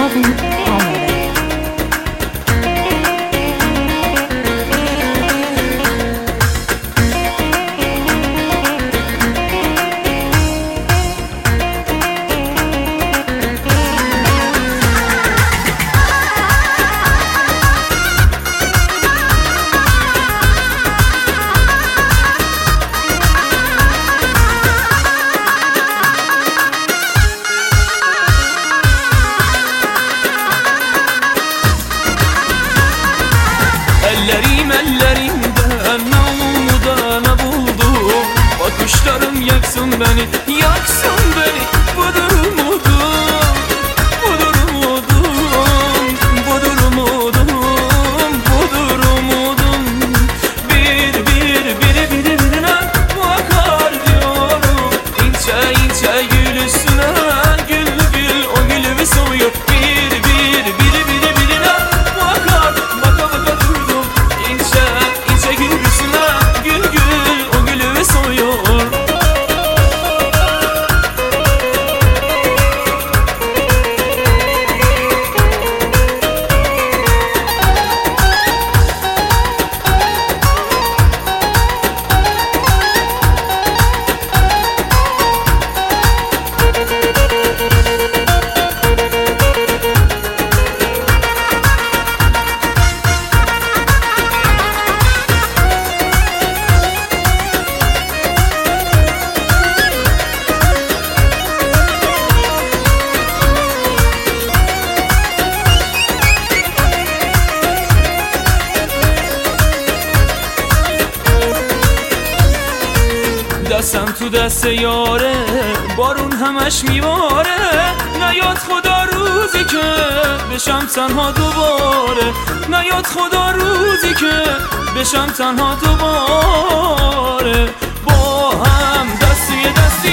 داوود حامله. Ellerimden umuda buldum. Bakışlarım yaksın beni, yaksın beni. Budur umudum, budur umudum, budur umudum, budur umudum. Birine bakar diyorum. İnce ince gül üstüne, gül gül o gülümü soyuyor. Birine bakar, baka baka durdum. İnce gül üstüne, gül gül o gülümü soyuyor. دستم تو دست یاره، بارون همش میباره. نیاد خدا روزی که بشم تنها دوباره. نیاد خدا روزی که بشم تنها دوباره. با هم دستی دستی